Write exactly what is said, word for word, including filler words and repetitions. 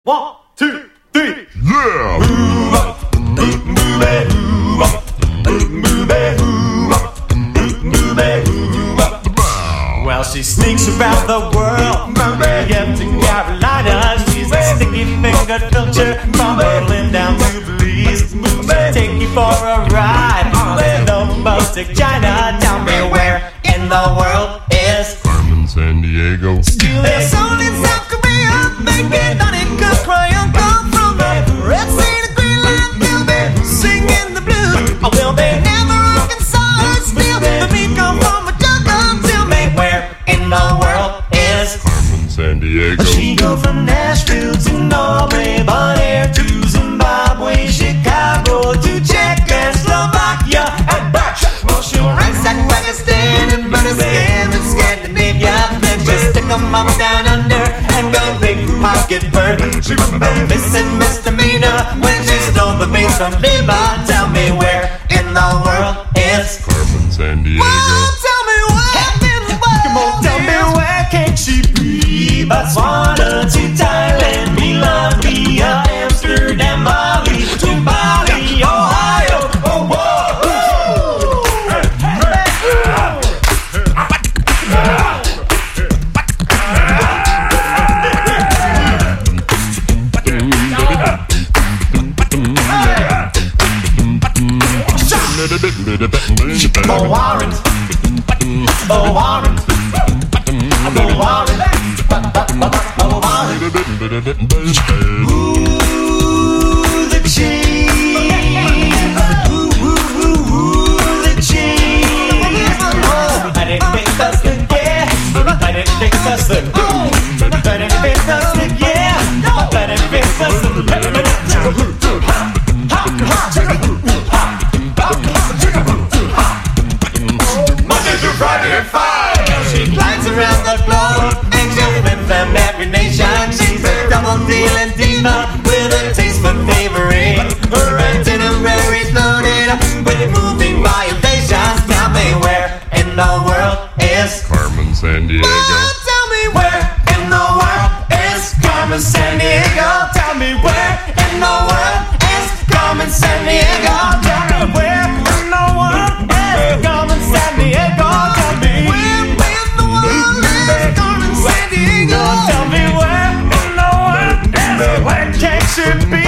One, two, three. Yeah! Move up, move, move it, move up, move, move it, move up, move, move it, move up. Well, she sneaks around the world from Miami to Carolina. She's a sticky fingered filter from Berlin down to Belize. She'll take you for a ride with the most of China. Tell me where in the world is Carmen Sandiego. It's only South Korea, making honey cook crying come from the Red Sea to Greenland. Will they singing the blues? Or will they never Arkansas still? The beat come from a jungle. Tell me where in the world is Carmen Sandiego. She go from Nashville to Norway, Bonaire to Zimbabwe, Chicago to Czechoslovakia and back. Well, she'll ransack Pakistan and burn a scan in Scandinavia. Then just stick 'em up down under and go big pocket bird. She was a missing misdemeanor when she stole the beans from Lima. Tell me where in the world is Carmen Sandiego. Well, tell me where in the world. Come on, tell me where can she be? Botswana to Thailand, Milan, via Amsterdam, Mali to Bali, Ohio. Oh, whoa. Oh, Warren. Oh, Warren. Oh, Warren. Oh, Warren. Ooh, the cheese. Ooh, ooh, ooh, ooh, the cheese. Oh, but it makes us the yeah. But it makes us the ooh. But it makes us the yeah. But it makes us the Friday at five. She flies around the globe and she'll flip them every nation. She's a double dealing diva with a taste for favoring. Her itinerary's loaded up with moving violations. Tell me where in the world is Carmen Sandiego. Oh, tell me where in the world is Carmen Sandiego. Tell me where in the world is Carmen Sandiego. Tell me where in the world is Carmen Sandiego. Tell me where in the world is Carmen Sandiego. Tell me where in the world is where can she be?